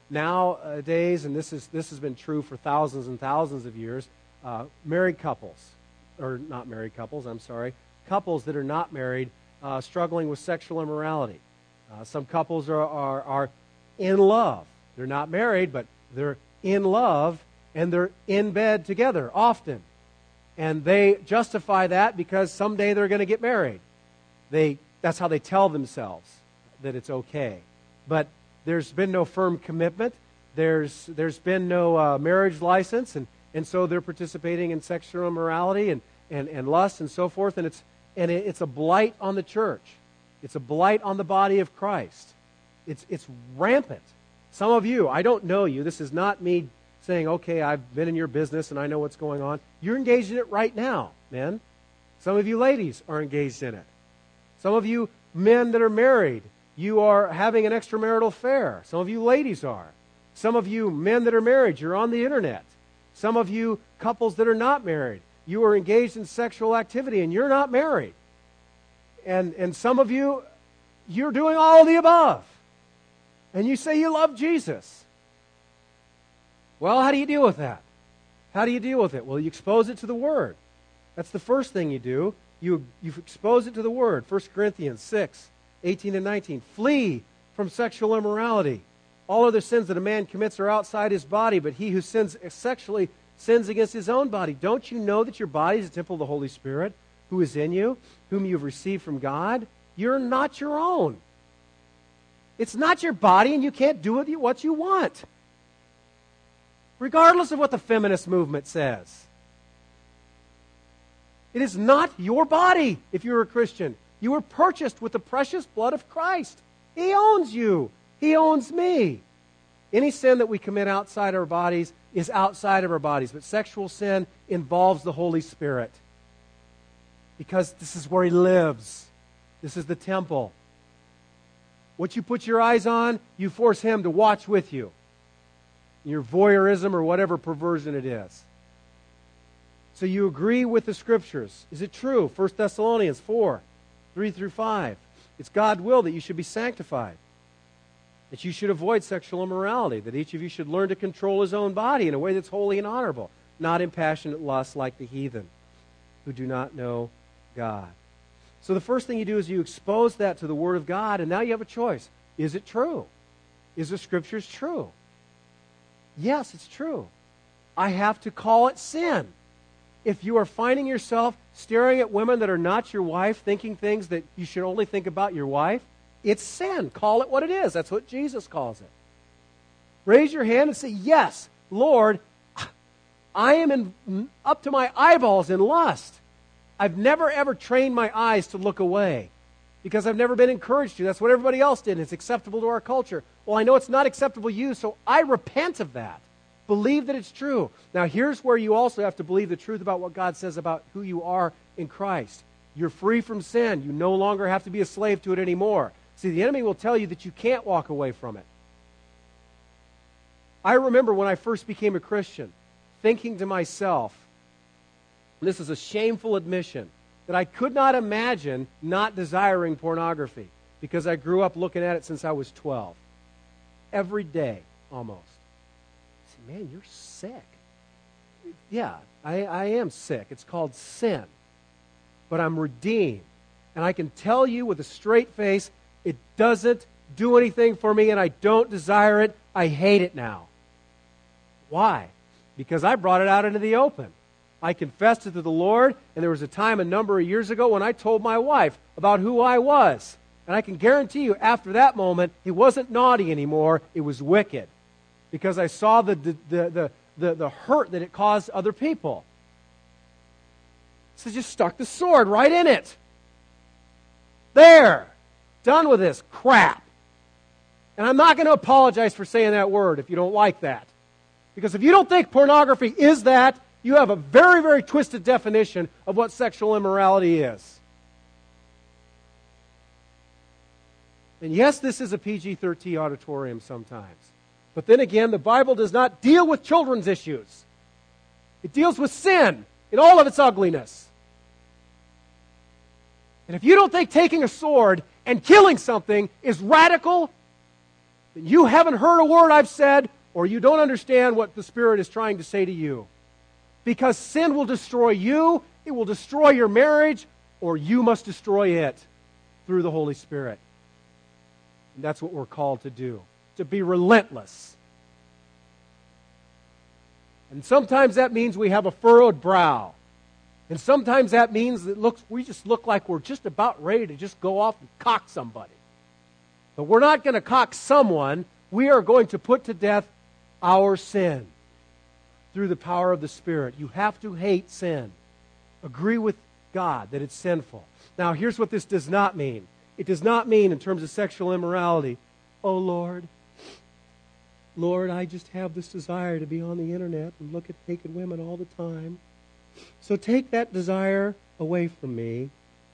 nowadays, and this has been true for thousands and thousands of years, married couples, or not married couples, I'm sorry, couples that are not married struggling with sexual immorality. Some couples are in love. They're not married, but they're in love, and they're in bed together often. And they justify that because someday they're going to get married. That's how they tell themselves that it's okay. But there's been no firm commitment. There's been no marriage license, and so they're participating in sexual immorality and lust and so forth, and it's a blight on the church. It's a blight on the body of Christ. It's rampant. Some of you, I don't know you. This is not me saying, okay, I've been in your business and I know what's going on. You're engaged in it right now, men. Some of you ladies are engaged in it. Some of you men that are married, you are having an extramarital affair. Some of you ladies are. Some of you men that are married, you're on the internet. Some of you couples that are not married, you are engaged in sexual activity and you're not married. And some of you, you're doing all of the above. And you say you love Jesus. Well, how do you deal with that? How do you deal with it? Well, you expose it to the Word. That's the first thing you do. You expose it to the Word. 1 Corinthians 6, 18 and 19. Flee from sexual immorality. All other sins that a man commits are outside his body, but he who sins sexually sins against his own body. Don't you know that your body is a temple of the Holy Spirit who is in you, whom you have received from God? You're not your own. It's not your body, and you can't do with it what you want, regardless of what the feminist movement says. It is not your body if you're a Christian. You were purchased with the precious blood of Christ. He owns you. He owns me. Any sin that we commit outside our bodies is outside of our bodies, but sexual sin involves the Holy Spirit because this is where He lives. This is the temple. What you put your eyes on, you force Him to watch with you. Your voyeurism or whatever perversion it is. So you agree with the Scriptures. Is it true? 1 Thessalonians 4, 3 through 5. It's God's will that you should be sanctified, that you should avoid sexual immorality, that each of you should learn to control his own body in a way that's holy and honorable, not in passionate lust like the heathen who do not know God. So the first thing you do is you expose that to the Word of God, and now you have a choice. Is it true? Is the Scriptures true? Yes, it's true. I have to call it sin. If you are finding yourself staring at women that are not your wife, thinking things that you should only think about your wife, it's sin. Call it what it is. That's what Jesus calls it. Raise your hand and say, yes, Lord, I am up to my eyeballs in lust. I've never, ever trained my eyes to look away because I've never been encouraged to. That's what everybody else did. It's acceptable to our culture. Well, I know it's not acceptable to you, so I repent of that. Believe that it's true. Now, here's where you also have to believe the truth about what God says about who you are in Christ. You're free from sin. You no longer have to be a slave to it anymore. See, the enemy will tell you that you can't walk away from it. I remember when I first became a Christian, thinking to myself, this is a shameful admission, that I could not imagine not desiring pornography because I grew up looking at it since I was 12. Every day, almost. I said, man, you're sick. Yeah, I am sick. It's called sin. But I'm redeemed. And I can tell you with a straight face, it doesn't do anything for me and I don't desire it. I hate it now. Why? Because I brought it out into the open. I confessed it to the Lord, and there was a time a number of years ago when I told my wife about who I was. And I can guarantee you, after that moment, it wasn't naughty anymore, it was wicked. Because I saw the hurt that it caused other people. So just stuck the sword right in it. There. Done with this crap. And I'm not going to apologize for saying that word if you don't like that. Because if you don't think pornography is that, you have a very, very twisted definition of what sexual immorality is. And yes, this is a PG-13 auditorium sometimes. But then again, the Bible does not deal with children's issues. It deals with sin in all of its ugliness. And if you don't think taking a sword and killing something is radical, You haven't heard a word I've said, or you don't understand what the Spirit is trying to say to you. Because sin will destroy you, it will destroy your marriage, or you must destroy it through the Holy Spirit. And that's what we're called to do, to be relentless. And sometimes that means we have a furrowed brow. And sometimes that means that we just look like we're just about ready to just go off and cock somebody. But we're not going to cock someone. We are going to put to death our sin through the power of the Spirit. You have to hate sin. Agree with God that it's sinful. Now, here's what this does not mean. It does not mean in terms of sexual immorality, oh Lord, I just have this desire to be on the internet and look at naked women all the time. So take that desire away from me.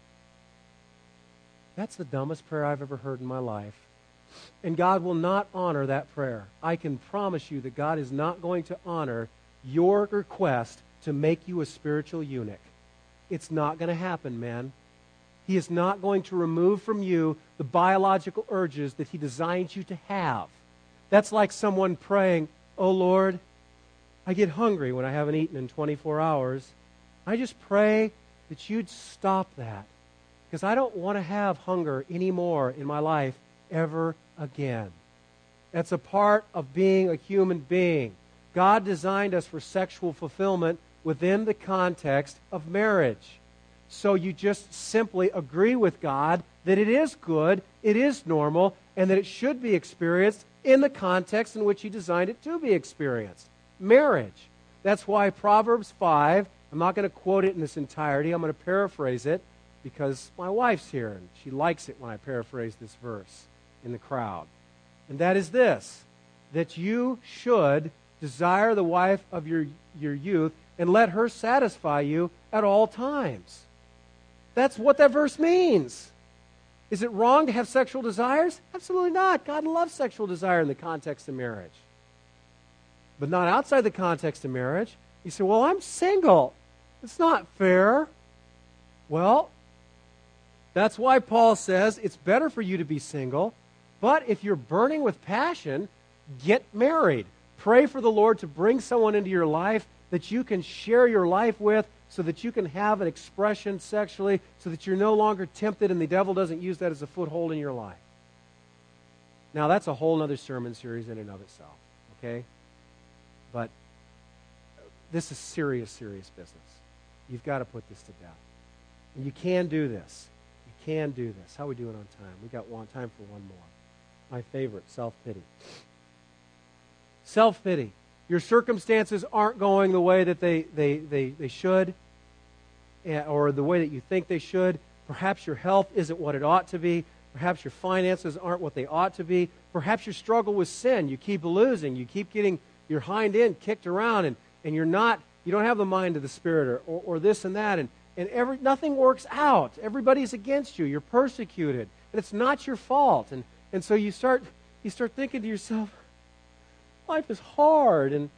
That's the dumbest prayer I've ever heard in my life. And God will not honor that prayer. I can promise you that God is not going to honor your request to make you a spiritual eunuch. It's not going to happen, man. He is not going to remove from you the biological urges that He designed you to have. That's like someone praying, oh Lord, I get hungry when I haven't eaten in 24 hours. I just pray that you'd stop that, because I don't want to have hunger anymore in my life ever again. That's a part of being a human being. God designed us for sexual fulfillment within the context of marriage. So you just simply agree with God that it is good, it is normal, and that it should be experienced in the context in which He designed it to be experienced. Marriage. That's why Proverbs 5, I'm not going to quote it in its entirety, I'm going to paraphrase it because my wife's here and she likes it when I paraphrase this verse in the crowd. And that is this, that you should desire the wife of your youth and let her satisfy you at all times. That's what that verse means. Is it wrong to have sexual desires? Absolutely not. God loves sexual desire in the context of marriage. But not outside the context of marriage. You say, well, I'm single. It's not fair. Well, that's why Paul says it's better for you to be single. But if you're burning with passion, get married. Pray for the Lord to bring someone into your life that you can share your life with, so that you can have an expression sexually, so that you're no longer tempted and the devil doesn't use that as a foothold in your life. Now, that's a whole other sermon series in and of itself, okay? But this is serious, serious business. You've got to put this to death. And you can do this. You can do this. How are we doing on time? We got time for one more. My favorite, self-pity. Self-pity. Your circumstances aren't going the way that they should, or the way that you think they should. Perhaps your health isn't what it ought to be. Perhaps your finances aren't what they ought to be. Perhaps you struggle with sin. You keep losing. You keep getting your hind end kicked around, and you don't have the mind of the Spirit, or this and that, and nothing works out. Everybody's against you. You're persecuted, and it's not your fault. And so you start thinking to yourself, life is hard, and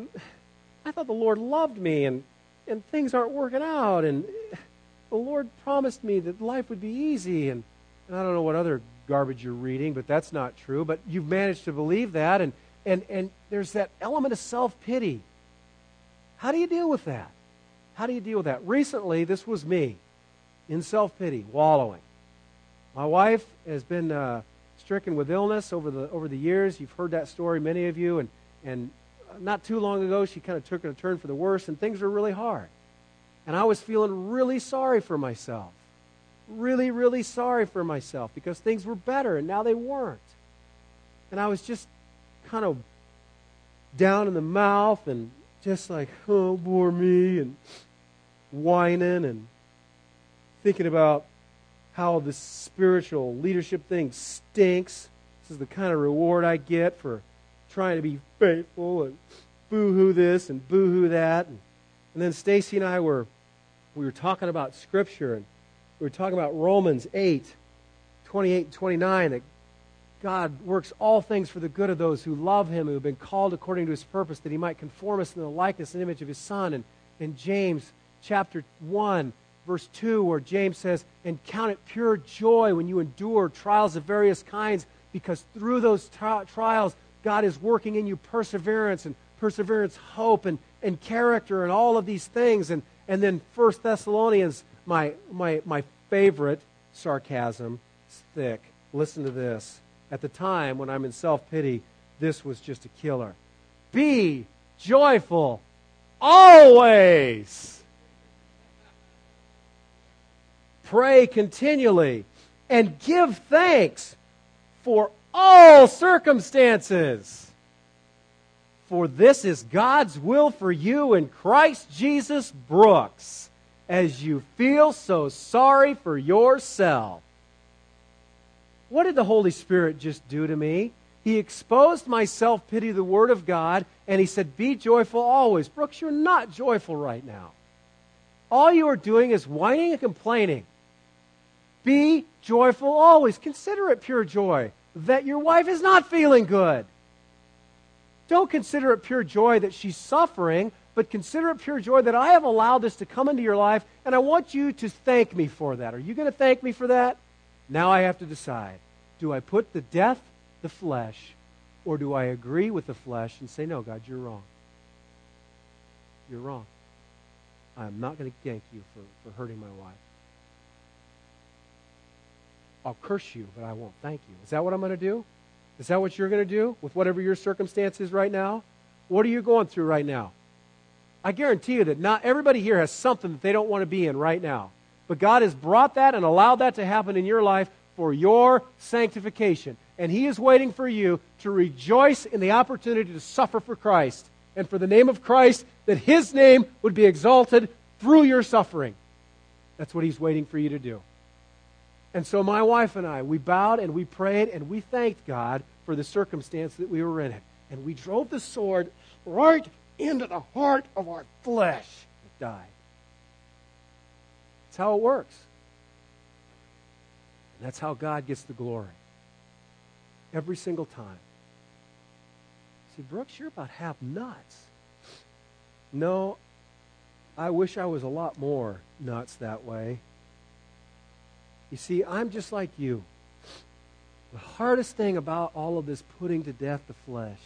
I thought the Lord loved me, and things aren't working out, and the Lord promised me that life would be easy, and I don't know what other garbage you're reading, but that's not true. But you've managed to believe that, and there's that element of self-pity. How do you deal with that? How do you deal with that? Recently, this was me, in self-pity, wallowing. My wife has been stricken with illness over the years. You've heard that story, many of you, and not too long ago, she kind of took a turn for the worse, and things were really hard. And I was feeling really sorry for myself. Really, really sorry for myself, because things were better, and now they weren't. And I was just kind of down in the mouth, and just like, oh, poor me, and whining, and thinking about how this spiritual leadership thing stinks. This is the kind of reward I get for trying to be faithful, and boo-hoo this and boo-hoo that. And then Stacy and I we were talking about Scripture, and we were talking about Romans 8, 28 and 29, that God works all things for the good of those who love Him, who have been called according to His purpose, that He might conform us in the likeness and image of His Son. And in James chapter 1, verse 2, where James says, and count it pure joy when you endure trials of various kinds, because through those trials, God is working in you perseverance and perseverance, hope and character and all of these things. And then 1 Thessalonians, my favorite sarcasm, is thick. Listen to this. At the time when I'm in self-pity, this was just a killer. Be joyful always. Pray continually and give thanks for all circumstances. For this is God's will for you in Christ Jesus. Brooks, as you feel so sorry for yourself. What did the Holy Spirit just do to me? He exposed my self-pity to the Word of God, and he said, be joyful always. Brooks, you're not joyful right now. All you are doing is whining and complaining. Be joyful always. Consider it pure joy that your wife is not feeling good. Don't consider it pure joy that she's suffering, but consider it pure joy that I have allowed this to come into your life, and I want you to thank me for that. Are you going to thank me for that? Now I have to decide. Do I put to death the flesh, or do I agree with the flesh and say, no, God, you're wrong. You're wrong. I'm not going to thank you for hurting my wife. I'll curse you, but I won't thank you. Is that what I'm going to do? Is that what you're going to do with whatever your circumstance is right now? What are you going through right now? I guarantee you that not everybody here has something that they don't want to be in right now. But God has brought that and allowed that to happen in your life for your sanctification. And He is waiting for you to rejoice in the opportunity to suffer for Christ. And for the name of Christ, that His name would be exalted through your suffering. That's what He's waiting for you to do. And so my wife and I, we bowed and we prayed and we thanked God for the circumstance that we were in it. And we drove the sword right into the heart of our flesh. It died. That's how it works. And that's how God gets the glory. Every single time. See, Brooks, you're about half nuts. No, I wish I was a lot more nuts that way. You see, I'm just like you. The hardest thing about all of this putting to death the flesh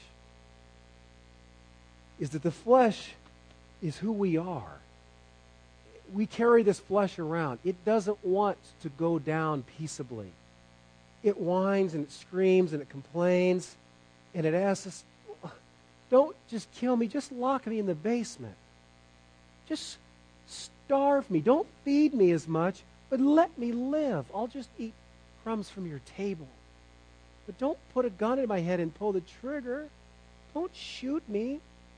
is that the flesh is who we are. We carry this flesh around. It doesn't want to go down peaceably. It whines and it screams and it complains and it asks us, don't just kill me, just lock me in the basement. Just starve me. Don't feed me as much, but let me live. I'll just eat crumbs from your table. But don't put a gun in my head and pull the trigger. Don't shoot me.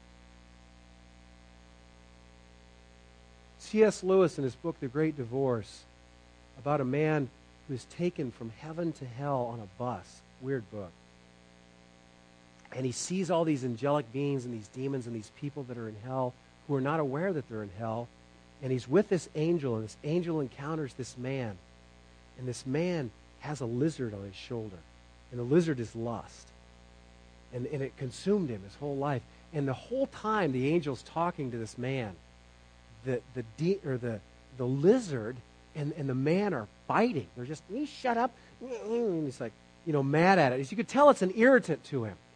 C.S. Lewis, in his book, The Great Divorce, about a man who is taken from heaven to hell on a bus. Weird book. And he sees all these angelic beings and these demons and these people that are in hell who are not aware that they're in hell. And he's with this angel, and this angel encounters this man. And this man has a lizard on his shoulder. And the lizard is lust. And it consumed him his whole life. And the whole time the angel's talking to this man, the lizard and the man are fighting. They're just, shut up. And he's like, mad at it. As you could tell, it's an irritant to him.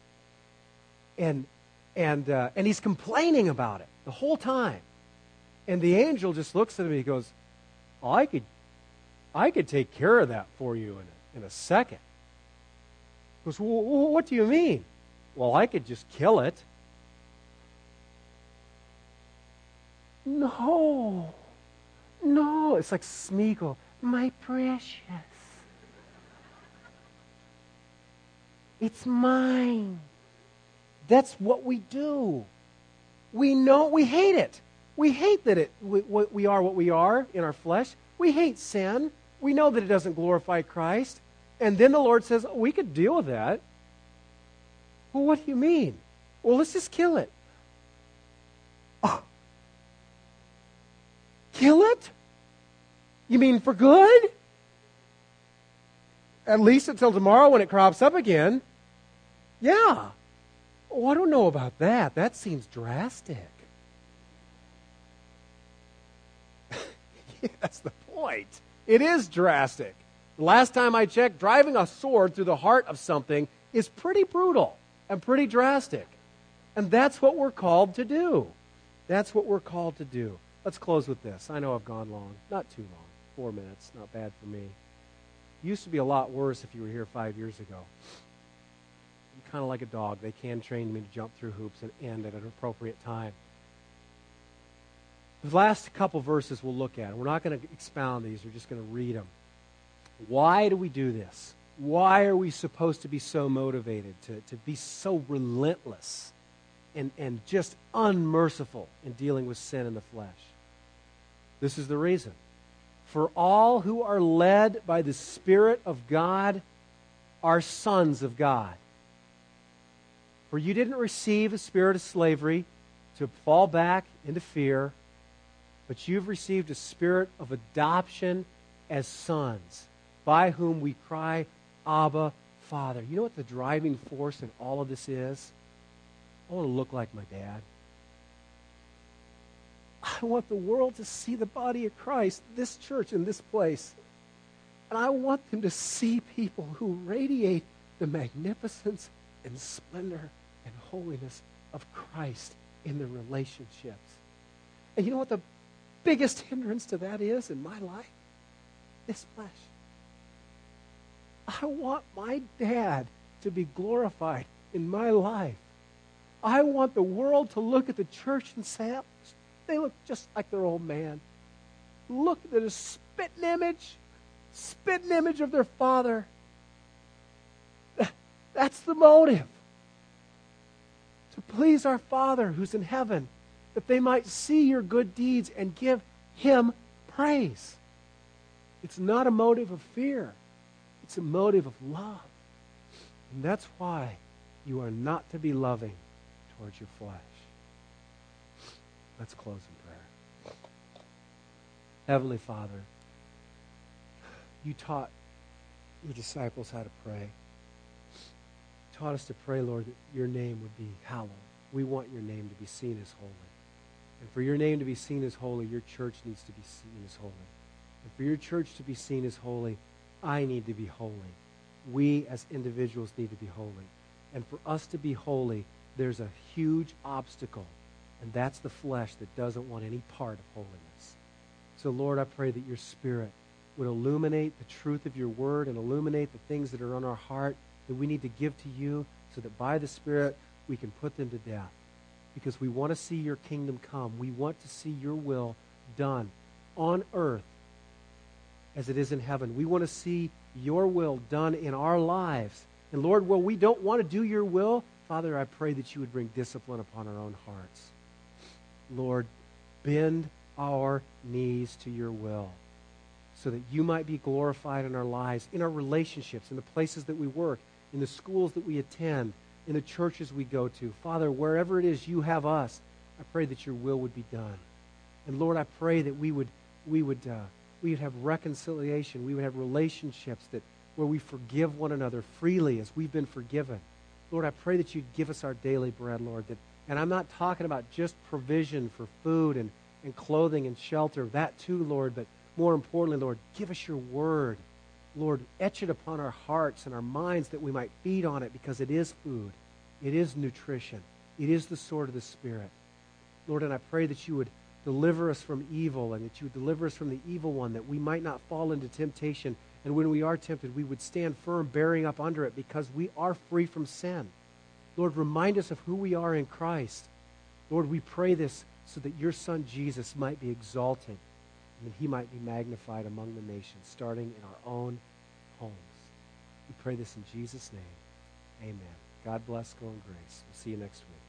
And he's complaining about it the whole time. And the angel just looks at him and he goes, oh, I could take care of that for you in a second. He goes, well, what do you mean? Well, I could just kill it. No. It's like Smeagol. My precious. It's mine. That's what we do. We know, we hate it. We hate that we are what we are in our flesh. We hate sin. We know that it doesn't glorify Christ. And then the Lord says, we could deal with that. Well, what do you mean? Well, let's just kill it. Oh. Kill it? You mean for good? At least until tomorrow when it crops up again. Yeah. Oh, I don't know about that. That seems drastic. Yeah, that's the point. It is drastic. The last time I checked, driving a sword through the heart of something is pretty brutal and pretty drastic. And that's what we're called to do. That's what we're called to do. Let's close with this. I know I've gone long. Not too long. 4 minutes. Not bad for me. It used to be a lot worse if you were here 5 years ago. I'm kind of like a dog. They can train me to jump through hoops and end at an appropriate time. The last couple verses we'll look at. We're not going to expound these. We're just going to read them. Why do we do this? Why are we supposed to be so motivated, to be so relentless and just unmerciful in dealing with sin in the flesh? This is the reason. For all who are led by the Spirit of God are sons of God. For you didn't receive a spirit of slavery to fall back into fear, but you've received a spirit of adoption as sons, by whom we cry, Abba, Father. You know what the driving force in all of this is? I want to look like my dad. I want the world to see the body of Christ, this church in this place. And I want them to see people who radiate the magnificence and splendor and holiness of Christ in their relationships. And you know what the biggest hindrance to that is in my life? This flesh. I want my dad to be glorified in my life. I want the world to look at the church and say, they look just like their old man. Look at a spitting image of their father. That's the motive. To please our Father who's in heaven, that they might see your good deeds and give him praise. It's not a motive of fear. It's a motive of love. And that's why you are not to be loving towards your flesh. Let's close in prayer. Heavenly Father, you taught your disciples how to pray. You taught us to pray, Lord, that your name would be hallowed. We want your name to be seen as holy. And for your name to be seen as holy, your church needs to be seen as holy. And for your church to be seen as holy, I need to be holy. We as individuals need to be holy. And for us to be holy, there's a huge obstacle. And that's the flesh that doesn't want any part of holiness. So, Lord, I pray that your Spirit would illuminate the truth of your word and illuminate the things that are on our heart that we need to give to you so that by the Spirit we can put them to death. Because we want to see your kingdom come. We want to see your will done on earth as it is in heaven. We want to see your will done in our lives. And Lord, while we don't want to do your will, Father, I pray that you would bring discipline upon our own hearts. Lord, bend our knees to your will so that you might be glorified in our lives, in our relationships, in the places that we work, in the schools that we attend, in the churches we go to. Father, wherever it is you have us, I pray that your will would be done. And Lord, I pray that we would have reconciliation. We would have relationships where we forgive one another freely as we've been forgiven. Lord, I pray that you'd give us our daily bread, Lord. And I'm not talking about just provision for food and clothing and shelter. That too, Lord. But more importantly, Lord, give us your word. Lord, etch it upon our hearts and our minds that we might feed on it because it is food. It is nutrition. It is the sword of the Spirit. Lord, and I pray that you would deliver us from evil and that you would deliver us from the evil one, that we might not fall into temptation. And when we are tempted, we would stand firm, bearing up under it because we are free from sin. Lord, remind us of who we are in Christ. Lord, we pray this so that your Son Jesus might be exalted and that he might be magnified among the nations, starting in our own homes. We pray this in Jesus' name. Amen. God bless. Go in grace. We'll see you next week.